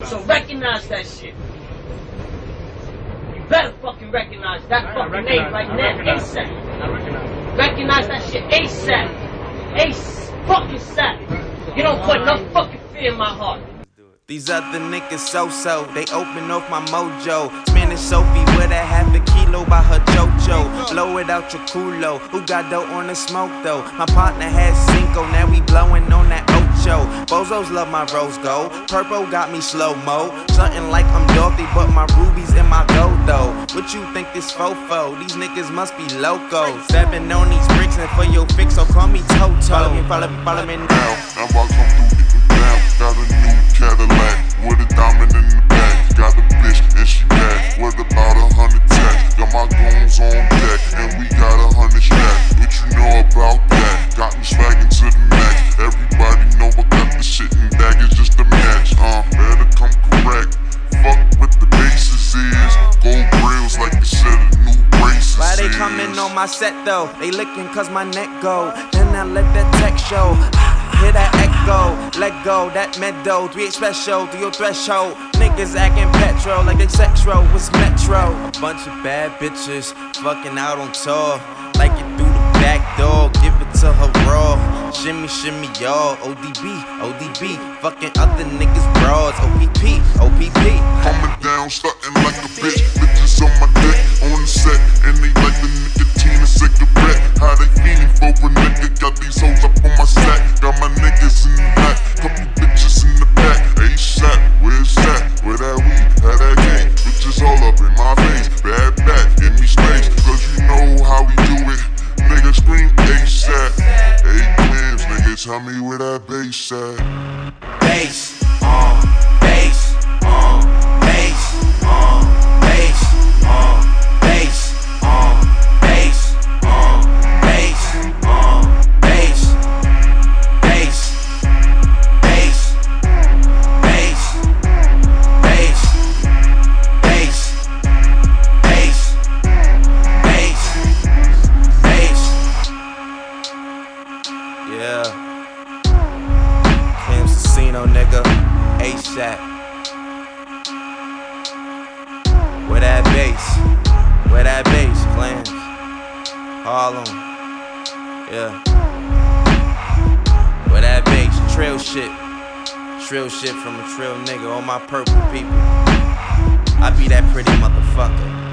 So recognize that shit. You better fucking recognize that fucking name right now, ASAP. Recognize that shit ASAP. Fucking sap. You don't put no fucking fear in my heart. These other niggas so-so, they open off my mojo. Spanish Sophie with a half a kilo by her chocho. Blow it out your culo, who got dough on the smoke though? My partner had Cinco, now we blowing on that Ocho. Bozos love my rose gold, purple got me slow-mo. Something like I'm Dorothy, but my rubies in my gold though. What you think this fofo? These niggas must be loco. Stepping on these bricks and for your fix, so call me Toto. Follow me now. Now I come through getting down, got a new Cadillac with a diamond in the back. Got a bitch and she bad with about 100 tats. Got my goons on deck and we got 100 stacks. What you know about that? Got me swagging to the max. Everybody know I got the shit in bag, it's just a match. Better come correct. Fuck what the bases is. Gold grills like you said, a new braces. Why they coming on my set though? They licking cause my neck go. Then I let that tech show. Hear that echo, let go, that meadow, 3 special to your threshold. Niggas acting petro like they sexual, what's metro? A bunch of bad bitches fucking out on tour. Like it through the back door, give it to her raw. Shimmy, shimmy, y'all, ODB, ODB. Fucking other niggas broads, OPP, OPP. Coming down, starting like a bitch. Bitches on my dick, on the set, and they like the nicotine and cigarette. How they feeling for a nigga? Got these hoes up on my sack. Got my niggas in the back, couple bitches in the back. ASAP, where's that? Where that weed? How that gang? Bitches all up in my face. Bad back, give me space, cause you know how we do it. Nigga scream ASAP. 8 clams, nigga, tell me where that bass at. Bass, bass, bass, bass, bass, bass, bass, bass, bass, bass, bass, bass, bass, bass, bass. Yeah. Cam's Casino, nigga. ASAP. Where that bass? Where that bass? Clams. Harlem. Yeah. Where that bass? Trill shit. Trill shit from a trill nigga. All my purple people. I be that pretty motherfucker.